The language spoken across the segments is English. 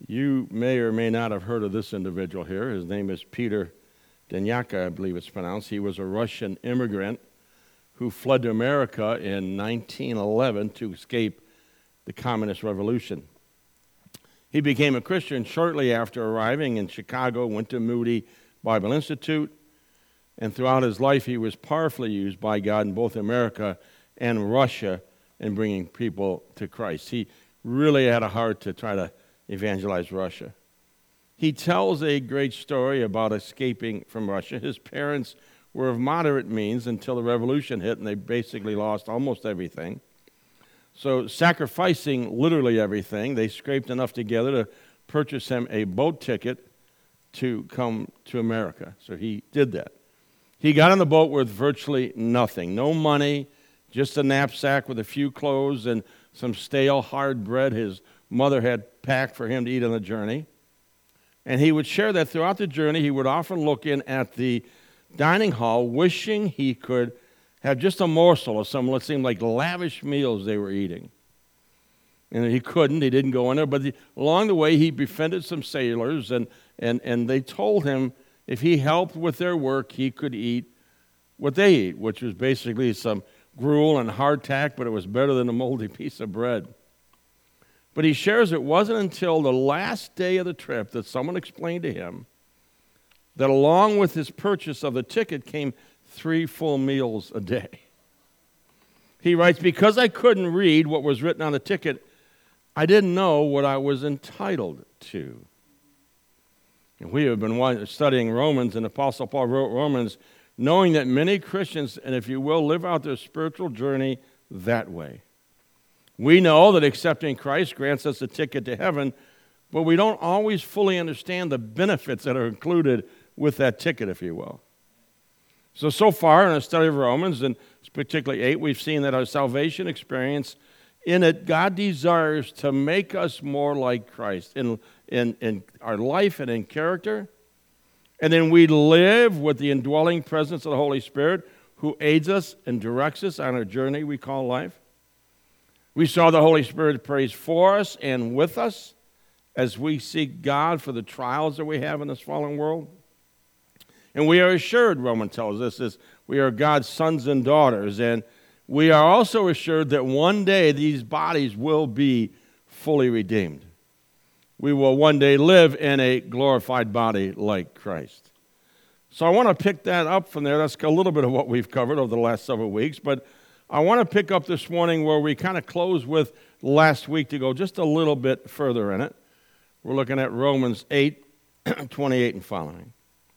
You may or may not have heard of this individual here. His name is Peter Denyaka, I believe it's pronounced. He was a Russian immigrant who fled to America in 1911 to escape the Communist Revolution. He became a Christian shortly after arriving in Chicago, went to Moody Bible Institute, and throughout his life he was powerfully used by God in both America and Russia in bringing people to Christ. He really had a heart to try to evangelize Russia. He tells a great story about escaping from Russia. His parents were of moderate means until the revolution hit, and they basically lost almost everything. So sacrificing literally everything, they scraped enough together to purchase him a boat ticket to come to America. So he did that. He got on the boat with virtually nothing. No money, just a knapsack with a few clothes and some stale, hard bread his mother had packed for him to eat on the journey. And he would share that throughout the journey. He would often look in at the dining hall, wishing he could have just a morsel of some, what seemed like lavish meals they were eating. And he couldn't. He didn't go in there. But along the way, he befriended some sailors, and they told him if he helped with their work, he could eat what they eat, which was basically some gruel and hardtack, but it was better than a moldy piece of bread. But he shares it wasn't until the last day of the trip that someone explained to him that along with his purchase of the ticket came 3 full meals a day. He writes, because I couldn't read what was written on the ticket, I didn't know what I was entitled to. And we have been studying Romans, and Apostle Paul wrote Romans, knowing that many Christians, and if you will, live out their spiritual journey that way. We know that accepting Christ grants us a ticket to heaven, but we don't always fully understand the benefits that are included with that ticket, if you will. So far in our study of Romans, and particularly 8, we've seen that our salvation experience, in it, God desires to make us more like Christ in our life and in character. And then we live with the indwelling presence of the Holy Spirit who aids us and directs us on our journey we call life. We saw the Holy Spirit prays for us and with us as we seek God for the trials that we have in this fallen world. And we are assured, Romans tells us, is we are God's sons and daughters. And we are also assured that one day these bodies will be fully redeemed. We will one day live in a glorified body like Christ. So I want to pick that up from there. That's a little bit of what we've covered over the last several weeks. But I want to pick up this morning where we kind of close with last week to go just a little bit further in it. We're looking at Romans 8, 28 and following.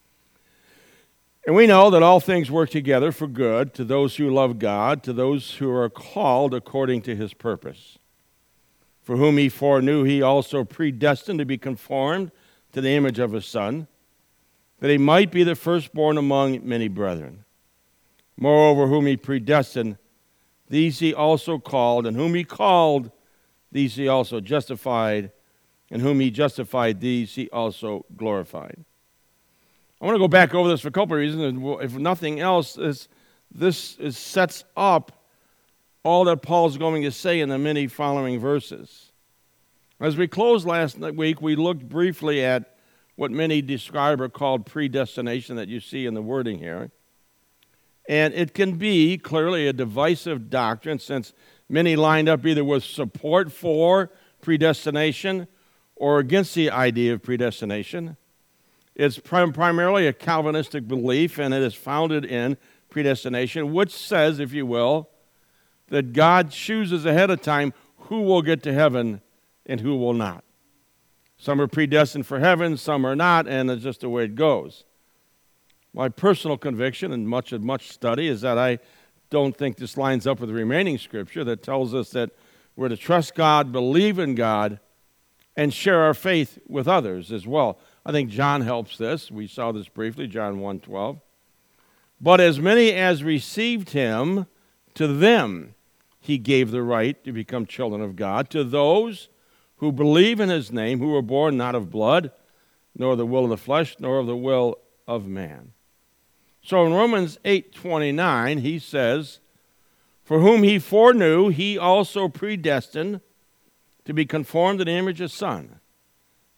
And we know that all things work together for good to those who love God, to those who are called according to his purpose. For whom he foreknew, he also predestined to be conformed to the image of his Son, that he might be the firstborn among many brethren. Moreover, whom he predestined, these he also called, and whom he called, these he also justified, and whom he justified, these he also glorified. I want to go back over this for a couple of reasons, and if nothing else, this sets up all that Paul's going to say in the many following verses. As we closed last week, we looked briefly at what many describe or called predestination that you see in the wording here. And it can be clearly a divisive doctrine since many lined up either with support for predestination or against the idea of predestination. It's primarily a Calvinistic belief, and it is founded in predestination, which says, if you will, that God chooses ahead of time who will get to heaven and who will not. Some are predestined for heaven, some are not, and it's just the way it goes. My personal conviction and much study is that I don't think this lines up with the remaining scripture that tells us that we're to trust God, believe in God, and share our faith with others as well. I think John helps this. We saw this briefly, John 1:12. But as many as received him, to them he gave the right to become children of God, to those who believe in his name, who were born not of blood, nor of the will of the flesh, nor of the will of man. So in Romans 8:29, he says, for whom he foreknew, he also predestined to be conformed to the image of his Son,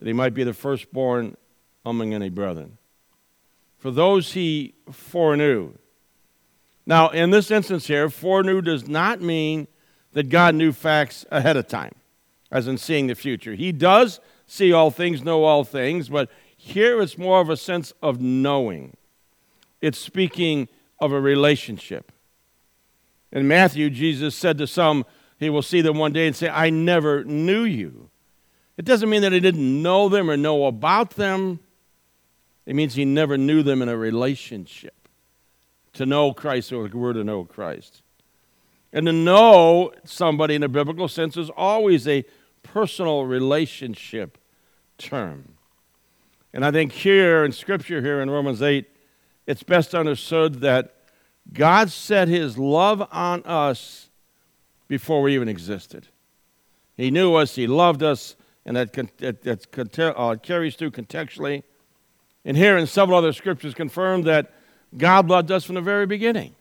that he might be the firstborn among many brethren. For those he foreknew. Now, in this instance here, foreknew does not mean that God knew facts ahead of time, as in seeing the future. He does see all things, know all things, but here it's more of a sense of knowing. It's speaking of a relationship. In Matthew, Jesus said to some, he will see them one day and say, I never knew you. It doesn't mean that he didn't know them or know about them. It means he never knew them in a relationship. To know Christ, or we're to know Christ. And to know somebody in a biblical sense is always a personal relationship term. And I think here in Scripture, here in Romans 8, it's best understood that God set his love on us before we even existed. He knew us, he loved us, and that carries through contextually. And here in several other scriptures confirm that God loved us from the very beginning.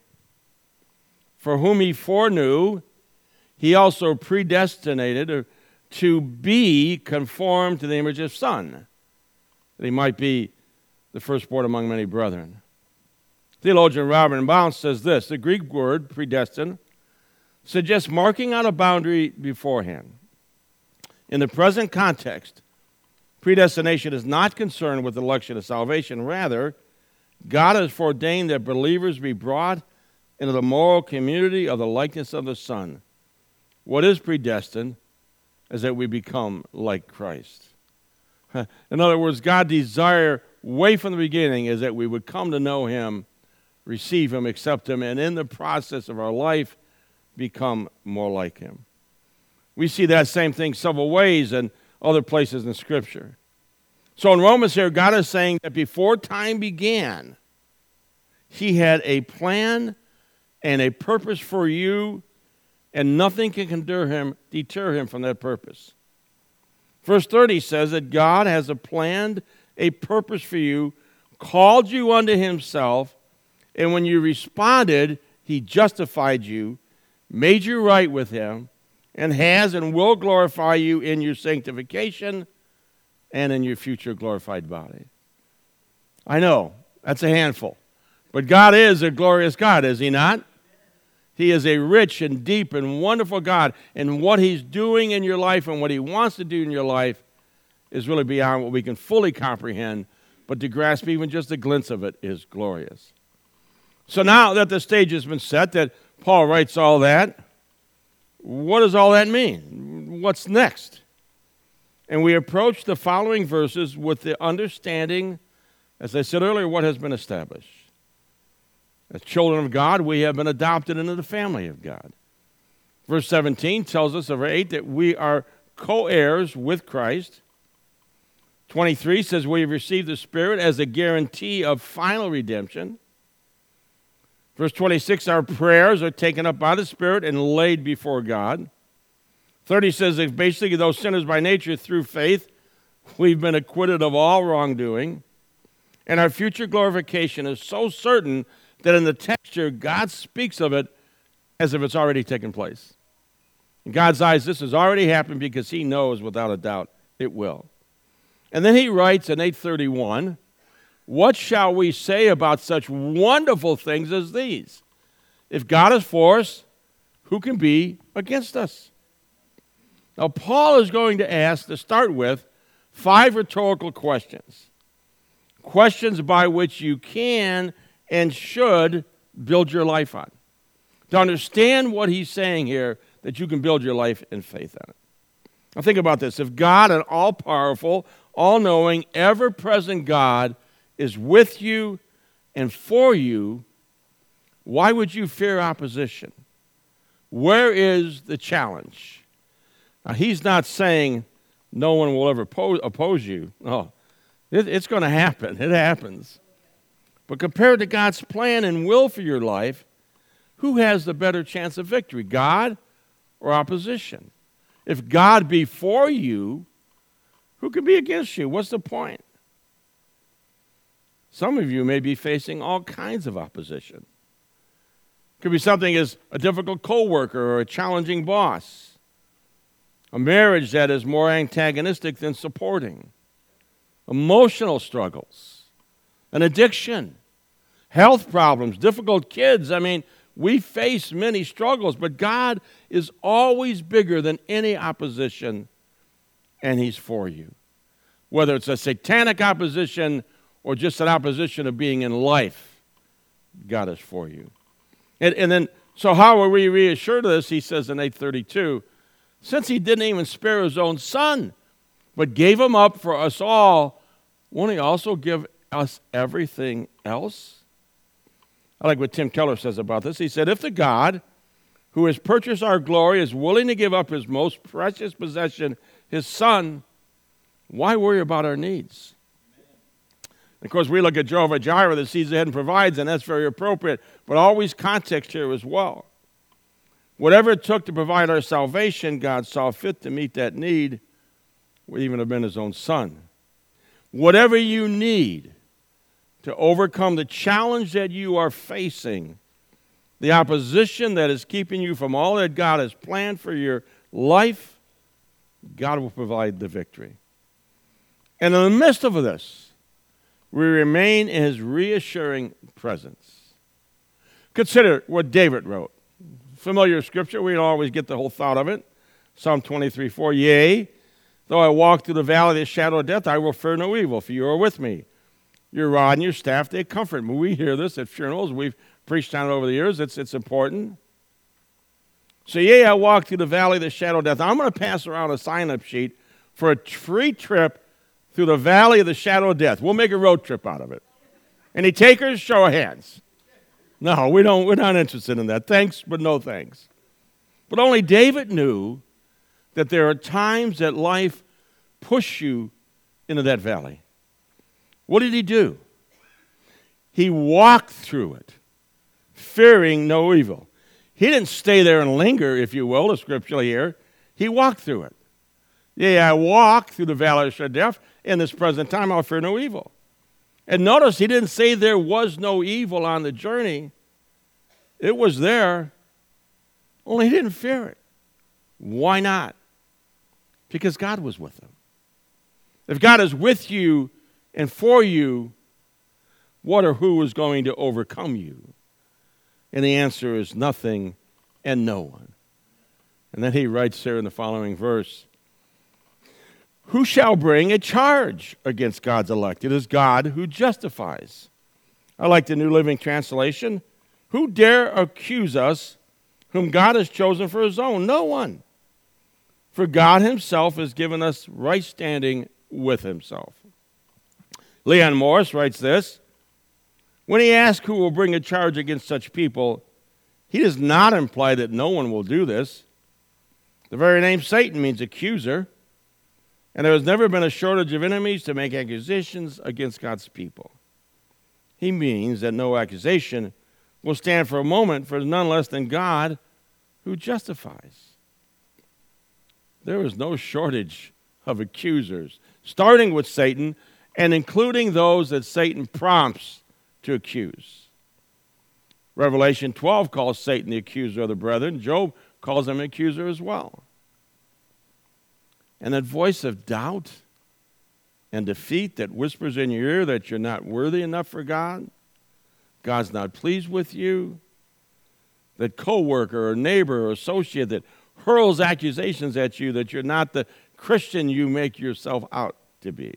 For whom he foreknew, he also predestinated to be conformed to the image of His Son, that he might be the firstborn among many brethren. Theologian Robert Bounce says this: the Greek word predestined suggests marking out a boundary beforehand. In the present context, predestination is not concerned with election of salvation. Rather, God has foreordained that believers be brought into the moral community of the likeness of the Son. What is predestined is that we become like Christ. In other words, God's desire way from the beginning is that we would come to know him, receive him, accept him, and in the process of our life, become more like him. We see that same thing several ways in other places in Scripture. So in Romans here, God is saying that before time began, he had a plan and a purpose for you, and nothing can deter him from that purpose. Verse 30 says that God has planned a purpose for you, called you unto himself, and when you responded, he justified you, made you right with him, and has and will glorify you in your sanctification and in your future glorified body. I know, that's a handful. But God is a glorious God, is he not? He is a rich and deep and wonderful God. And what he's doing in your life and what he wants to do in your life is really beyond what we can fully comprehend. But to grasp even just a glimpse of it is glorious. So now that the stage has been set, that Paul writes all that, what does all that mean? What's next? And we approach the following verses with the understanding, as I said earlier, what has been established. As children of God, we have been adopted into the family of God. Verse 17 tells us, verse 8, that we are co-heirs with Christ. 23 says we have received the Spirit as a guarantee of final redemption. Verse 26, our prayers are taken up by the Spirit and laid before God. 30 says that basically, though sinners by nature, through faith, we've been acquitted of all wrongdoing. And our future glorification is so certain that in the text here, God speaks of it as if it's already taken place. In God's eyes, this has already happened because he knows without a doubt it will. And then he writes in 8:31, what shall we say about such wonderful things as these? If God is for us, who can be against us? Now, Paul is going to ask, to start with, 5 rhetorical questions. Questions by which you can and should build your life on. To understand what he's saying here, that you can build your life in faith on it. Now think about this. If God, an all-powerful, all-knowing, ever-present God, is with you and for you, why would you fear opposition? Where is the challenge? Now, he's not saying no one will ever oppose you. No, it's going to happen. It happens. But compared to God's plan and will for your life, who has the better chance of victory, God or opposition? If God be for you, who can be against you? What's the point? Some of you may be facing all kinds of opposition. It could be something as a difficult coworker or a challenging boss, a marriage that is more antagonistic than supporting, emotional struggles, an addiction, health problems, difficult kids. I mean, we face many struggles, but God is always bigger than any opposition, and He's for you. Whether it's a satanic opposition or just an opposition of being in life, God is for you. And then, so how are we reassured of this? He says in 8:32, since He didn't even spare His own Son, but gave Him up for us all, won't He also give us everything else? I like what Tim Keller says about this. He said, if the God who has purchased our glory is willing to give up His most precious possession, His Son, why worry about our needs? Of course, we look at Jehovah Jireh that sees ahead and provides, and that's very appropriate, but always context here as well. Whatever it took to provide our salvation, God saw fit to meet that need, would even have been His own Son. Whatever you need to overcome the challenge that you are facing, the opposition that is keeping you from all that God has planned for your life, God will provide the victory. And in the midst of this, we remain in His reassuring presence. Consider what David wrote. Familiar scripture, we don't always get the whole thought of it. Psalm 23:4, yea, though I walk through the valley of the shadow of death, I will fear no evil, for you are with me. Your rod and your staff, they comfort me. We hear this at funerals. We've preached on it over the years. It's important. So, yea, I walk through the valley of the shadow of death. I'm going to pass around a sign-up sheet for a free trip through the valley of the shadow of death. We'll make a road trip out of it. Any takers? Show of hands. No, we don't. We're not interested in that. Thanks, but no thanks. But only David knew that there are times that life push you into that valley. What did he do? He walked through it, fearing no evil. He didn't stay there and linger, if you will, the scripture here. He walked through it. Yeah, I walk through the valley of shadow of death. In this present time, I'll fear no evil. And notice he didn't say there was no evil on the journey. It was there, only he didn't fear it. Why not? Because God was with him. If God is with you and for you, what or who is going to overcome you? And the answer is nothing and no one. And then he writes there in the following verse, who shall bring a charge against God's elect? It is God who justifies. I like the New Living Translation. Who dare accuse us whom God has chosen for his own? No one. For God himself has given us right standing with himself. Leon Morris writes this, when he asks who will bring a charge against such people, he does not imply that no one will do this. The very name Satan means accuser, and there has never been a shortage of enemies to make accusations against God's people. He means that no accusation will stand for a moment for none less than God who justifies. There is no shortage of accusers, starting with Satan and including those that Satan prompts to accuse. Revelation 12 calls Satan the accuser of the brethren. Job calls him an accuser as well. And that voice of doubt and defeat that whispers in your ear that you're not worthy enough for God, God's not pleased with you, that coworker or neighbor or associate that hurls accusations at you that you're not the Christian you make yourself out to be.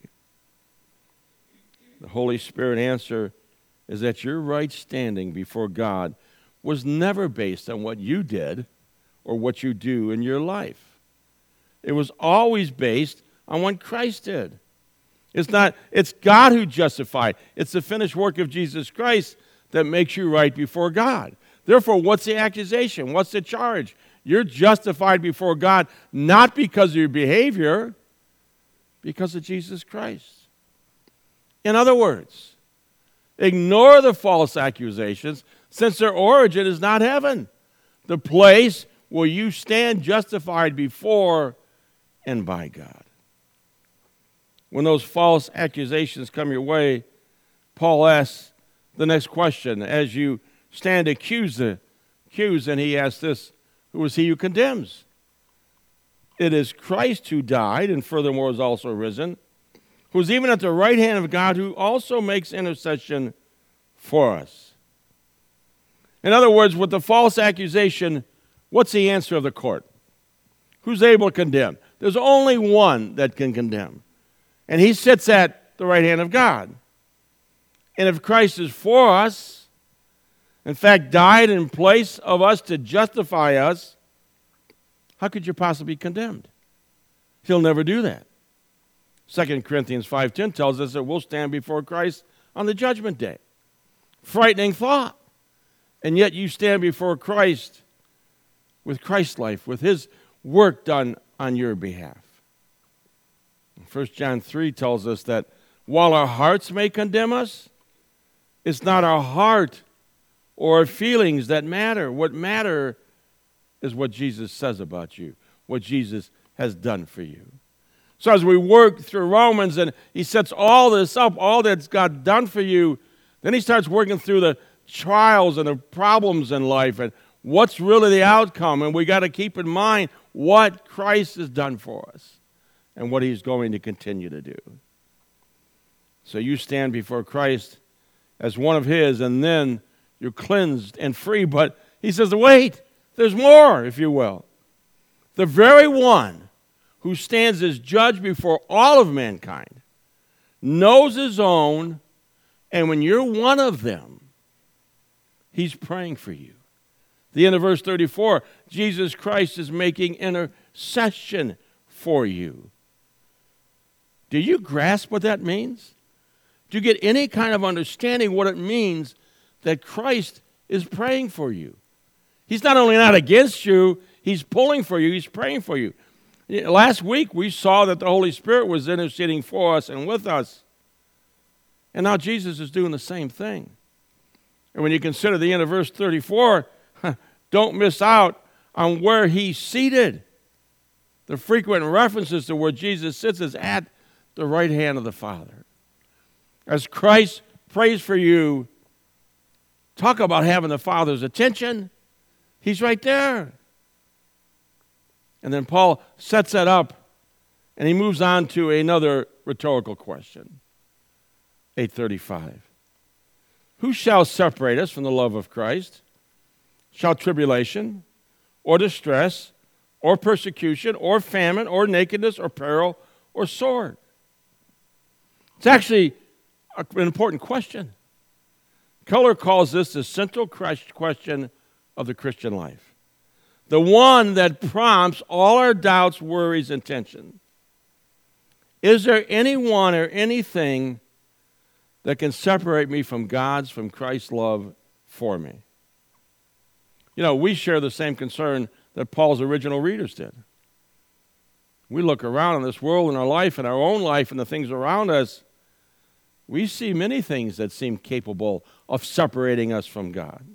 The Holy Spirit answer is that your right standing before God was never based on what you did or what you do in your life. It was always based on what Christ did. It's God who justified. It's the finished work of Jesus Christ that makes you right before God. Therefore, what's the accusation? What's the charge? You're justified before God not because of your behavior, because of Jesus Christ. In other words, ignore the false accusations since their origin is not heaven, the place where you stand justified before and by God. When those false accusations come your way, Paul asks the next question. As you stand accused, and he asks this, who is he who condemns? It is Christ who died and furthermore is also risen, who's even at the right hand of God, who also makes intercession for us. In other words, with the false accusation, what's the answer of the court? Who's able to condemn? There's only one that can condemn, and he sits at the right hand of God. And if Christ is for us, in fact, died in place of us to justify us, how could you possibly be condemned? He'll never do that. 2 Corinthians 5:10 tells us that we'll stand before Christ on the judgment day. Frightening thought. And yet you stand before Christ with Christ's life, with his work done on your behalf. 1 John 3 tells us that while our hearts may condemn us, it's not our heart or our feelings that matter. What matter is what Jesus says about you, what Jesus has done for you. So as we work through Romans and he sets all this up, all that's God done for you, then he starts working through the trials and the problems in life and what's really the outcome. And we got to keep in mind what Christ has done for us and what he's going to continue to do. So you stand before Christ as one of his, and then you're cleansed and free. But he says, wait, there's more, if you will. The very one who stands as judge before all of mankind knows his own, and when you're one of them, he's praying for you. The end of verse 34, Jesus Christ is making intercession for you. Do you grasp what that means? Do you get any kind of understanding what it means that Christ is praying for you? He's not only not against you, he's pulling for you, he's praying for you. Last week we saw that the Holy Spirit was interceding for us and with us. And now Jesus is doing the same thing. And when you consider the end of verse 34, don't miss out on where he's seated. The frequent references to where Jesus sits is at the right hand of the Father. As Christ prays for you, talk about having the Father's attention. He's right there. And then Paul sets that up, and he moves on to another rhetorical question. 8:35. Who shall separate us from the love of Christ? Shall tribulation, or distress, or persecution, or famine, or nakedness, or peril, or sword? It's actually an important question. Keller calls this the central question of the Christian life. The one that prompts all our doubts, worries, and tension. Is there anyone or anything that can separate me from Christ's love for me? You know, we share the same concern that Paul's original readers did. We look around in this world, in our life, in our own life, and the things around us. We see many things that seem capable of separating us from God.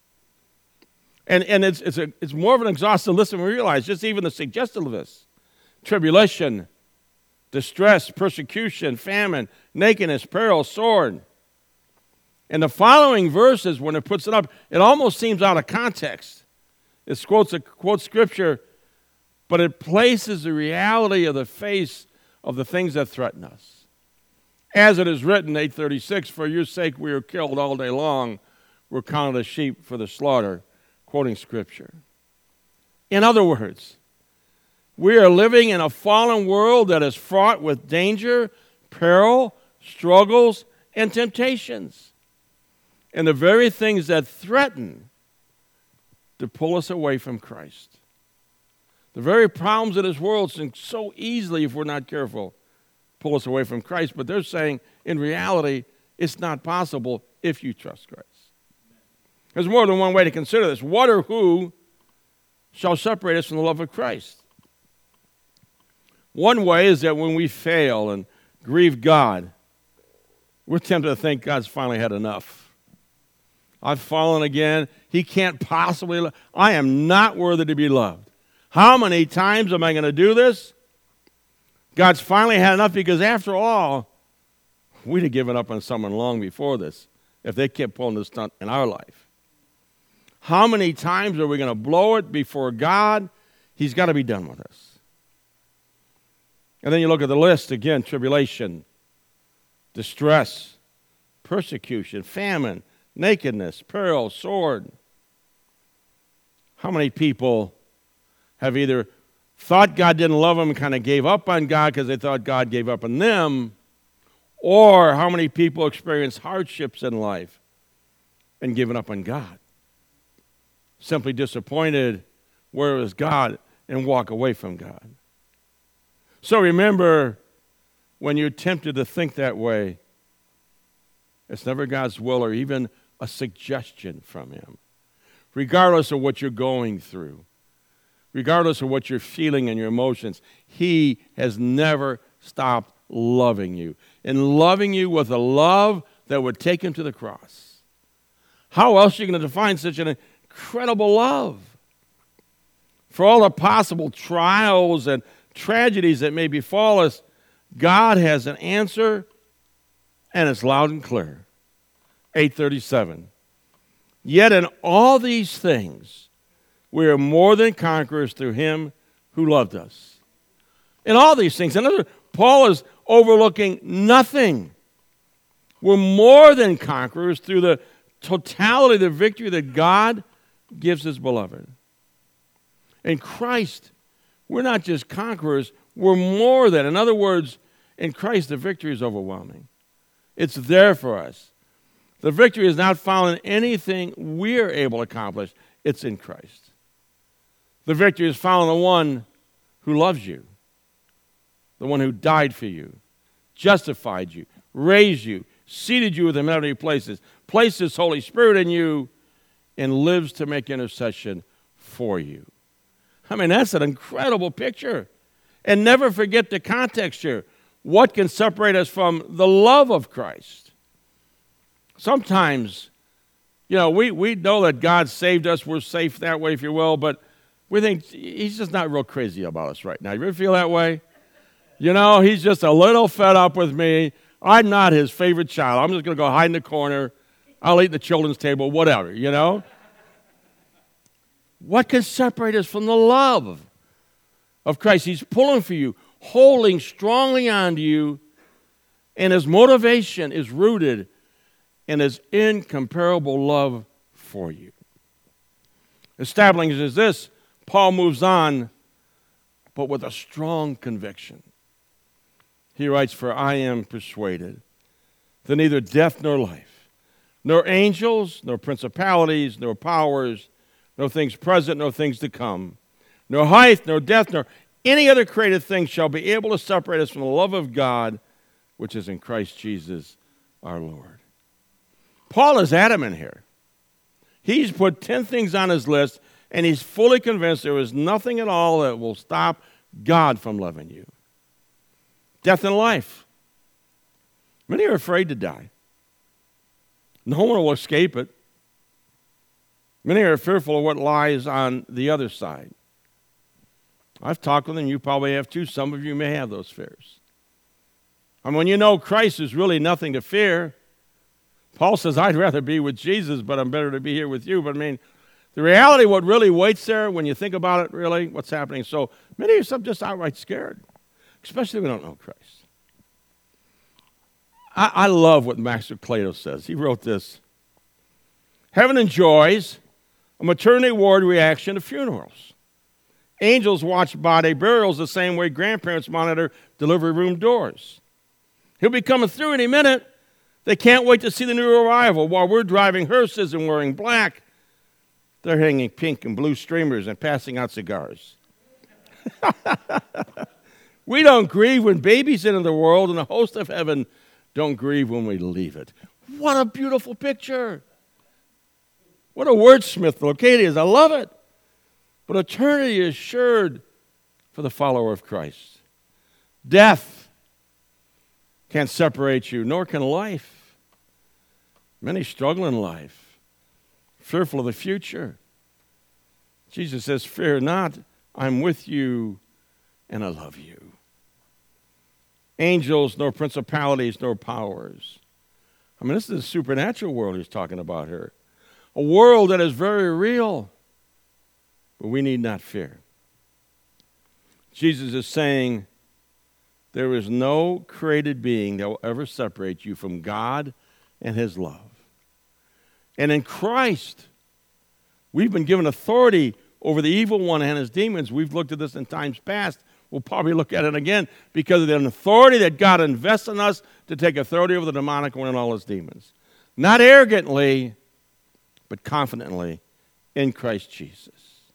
And it's more of an exhaustive list than we realize, just even the suggestion of this. Tribulation, distress, persecution, famine, nakedness, peril, sword. And the following verses, when it puts it up, it almost seems out of context. It quotes Scripture, but it places the reality of the face of the things that threaten us. As it is written, 8:36, for your sake we are killed all day long. We're counted as sheep for the slaughter, quoting Scripture. In other words, we are living in a fallen world that is fraught with danger, peril, struggles, and temptations. And the very things that threaten to pull us away from Christ. The very problems of this world can so easily, if we're not careful, pull us away from Christ. But they're saying, in reality, it's not possible if you trust Christ. There's more than one way to consider this. What or who shall separate us from the love of Christ? One way is that when we fail and grieve God, we're tempted to think God's finally had enough. I've fallen again. He can't possibly I am not worthy to be loved. How many times am I going to do this? God's finally had enough, because after all, we'd have given up on someone long before this if they kept pulling this stunt in our life. How many times are we going to blow it before God? He's got to be done with us. And then you look at the list again: tribulation, distress, persecution, famine, nakedness, peril, sword. How many people have either thought God didn't love them and kind of gave up on God because they thought God gave up on them, or how many people experience hardships in life and given up on God? Simply disappointed where is God and walk away from God. So remember, when you're tempted to think that way, it's never God's will or even a suggestion from Him. Regardless of what you're going through, regardless of what you're feeling and your emotions, He has never stopped loving you, and loving you with a love that would take Him to the cross. How else are you going to define such an incredible love? For all the possible trials and tragedies that may befall us, God has an answer, and it's loud and clear. 8:37. Yet in all these things, we are more than conquerors through Him who loved us. In all these things. In other words, Paul is overlooking nothing. We're more than conquerors through the totality of the victory that God gives His beloved. In Christ, we're not just conquerors, we're more than. In other words, in Christ, the victory is overwhelming. It's there for us. The victory is not found in anything we're able to accomplish. It's in Christ. The victory is found in the one who loves you, the one who died for you, justified you, raised you, seated you with Him in heavenly places, placed His Holy Spirit in you, and lives to make intercession for you. I mean, that's an incredible picture. And never forget the context here. What can separate us from the love of Christ? Sometimes, we know that God saved us. We're safe that way, if you will, but we think He's just not real crazy about us right now. You ever feel that way? He's just a little fed up with me. I'm not His favorite child. I'm just going to go hide in the corner. I'll eat at the children's table, whatever, What can separate us from the love of Christ? He's pulling for you, holding strongly onto you, and His motivation is rooted in His incomparable love for you. Establishing is this, Paul moves on, but with a strong conviction. He writes, "For I am persuaded that neither death nor life, nor angels, nor principalities, nor powers, nor things present, nor things to come, nor height, nor depth, nor any other created thing shall be able to separate us from the love of God, which is in Christ Jesus our Lord." Paul is adamant here. He's put 10 things on his list, and he's fully convinced there is nothing at all that will stop God from loving you. Death and life. Many are afraid to die. No one will escape it. Many are fearful of what lies on the other side. I've talked with them. You probably have too. Some of you may have those fears. And when you know Christ is really nothing to fear, Paul says, I'd rather be with Jesus, but I'm better to be here with you. But the reality, what really waits there, when you think about it, really, what's happening. So many of us are just outright scared, especially if we don't know Christ. I love what Max Lucado says. He wrote this: heaven enjoys a maternity ward reaction to funerals. Angels watch body burials the same way grandparents monitor delivery room doors. He'll be coming through any minute. They can't wait to see the new arrival. While we're driving hearses and wearing black, they're hanging pink and blue streamers and passing out cigars. We don't grieve when babies enter the world, and the host of heaven don't grieve when we leave it. What a beautiful picture. What a wordsmith Lucado is. I love it. But eternity is assured for the follower of Christ. Death can't separate you, nor can life. Many struggle in life, fearful of the future. Jesus says, fear not, I'm with you, and I love you. Angels, nor principalities, nor powers. This is a supernatural world he's talking about here. A world that is very real, but we need not fear. Jesus is saying There is no created being that will ever separate you from God and his love. And in Christ, we've been given authority over the evil one and his demons. We've looked at this in times past. We'll probably look at it again because of the authority that God invests in us to take authority over the demonic one and all his demons. Not arrogantly, but confidently in Christ Jesus.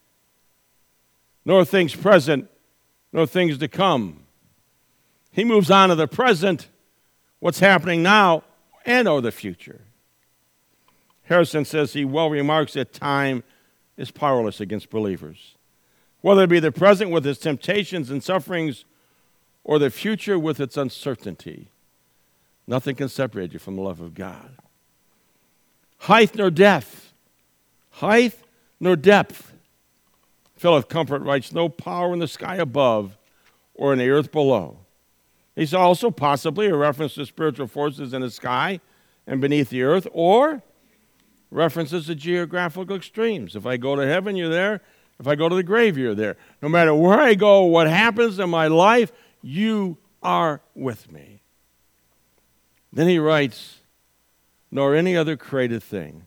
Nor things present, nor things to come. He moves on to the present, what's happening now, and or the future. Harrison says he well remarks that time is powerless against believers. Whether it be the present with its temptations and sufferings or the future with its uncertainty, nothing can separate you from the love of God. Height nor depth. Height nor depth. Philip Comfort writes, no power in the sky above or in the earth below. He's also possibly a reference to spiritual forces in the sky and beneath the earth, or references to geographical extremes. If I go to heaven, you're there. If I go to the grave, you're there. No matter where I go, what happens in my life, you are with me. Then he writes, nor any other created thing.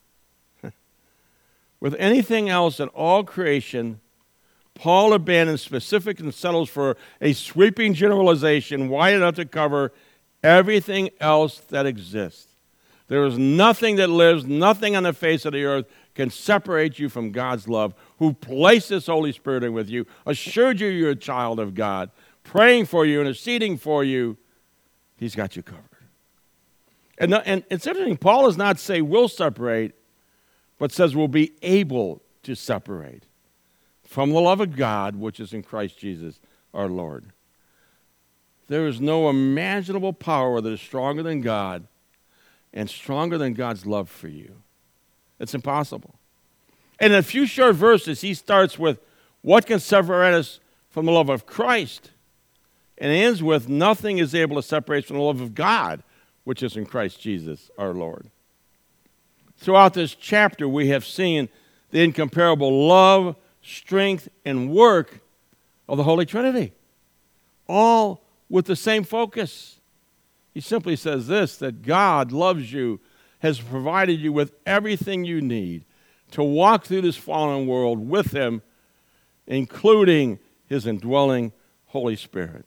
With anything else in all creation, Paul abandons specific and settles for a sweeping generalization wide enough to cover everything else that exists. There is nothing that lives, nothing on the face of the earth can separate you from God's love, who placed His Holy Spirit in with you, assured you you're a child of God, praying for you, interceding for you. He's got you covered. And it's interesting, Paul does not say we'll separate, but says we'll be able to separate from the love of God, which is in Christ Jesus our Lord. There is no imaginable power that is stronger than God and stronger than God's love for you. It's impossible. And in a few short verses, he starts with what can separate us from the love of Christ, and ends with nothing is able to separate us from the love of God, which is in Christ Jesus our Lord. Throughout this chapter, we have seen the incomparable love, strength, and work of the Holy Trinity, all with the same focus. He simply says this, that God loves you, has provided you with everything you need to walk through this fallen world with Him, including His indwelling Holy Spirit.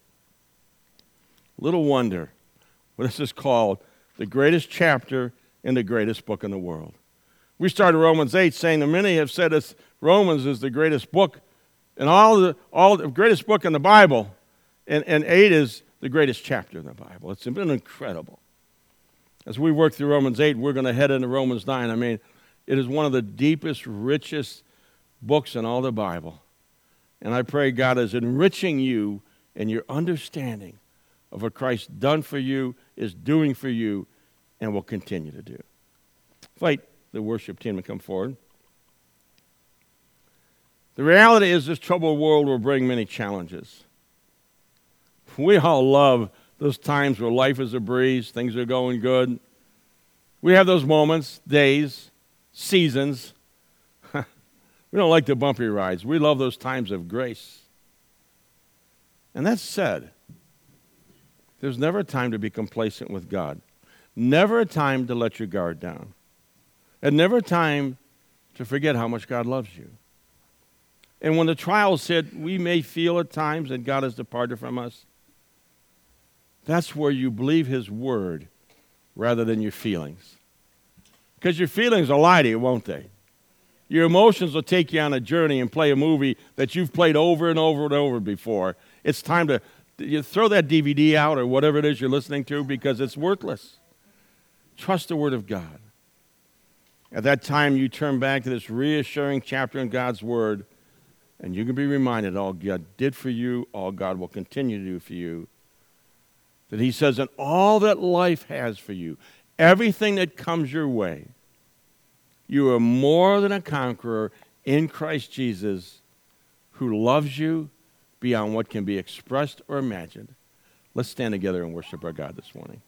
Little wonder, this is called the greatest chapter in the greatest book in the world. We started Romans 8 saying that many have said that Romans is the greatest book and all the greatest book in the Bible, and 8 is the greatest chapter in the Bible. It's been incredible. As we work through Romans 8, we're going to head into Romans 9. I mean, it is one of the deepest, richest books in all the Bible. And I pray God is enriching you in your understanding of what Christ done for you, is doing for you, and will continue to do. Invite the worship team to come forward. The reality is this troubled world will bring many challenges. We all love those times where life is a breeze, things are going good. We have those moments, days, seasons. We don't like the bumpy rides. We love those times of grace. And that said, there's never a time to be complacent with God. Never a time to let your guard down. And never a time to forget how much God loves you. And when the trials hit, we may feel at times that God has departed from us. That's where you believe His word rather than your feelings. Because your feelings will lie to you, won't they? Your emotions will take you on a journey and play a movie that you've played over and over and over before. It's time to you throw that DVD out or whatever it is you're listening to because it's worthless. Trust the Word of God. At that time, you turn back to this reassuring chapter in God's Word, and you can be reminded all God did for you, all God will continue to do for you. That He says, in all that life has for you, everything that comes your way, you are more than a conqueror in Christ Jesus, who loves you beyond what can be expressed or imagined. Let's stand together and worship our God this morning.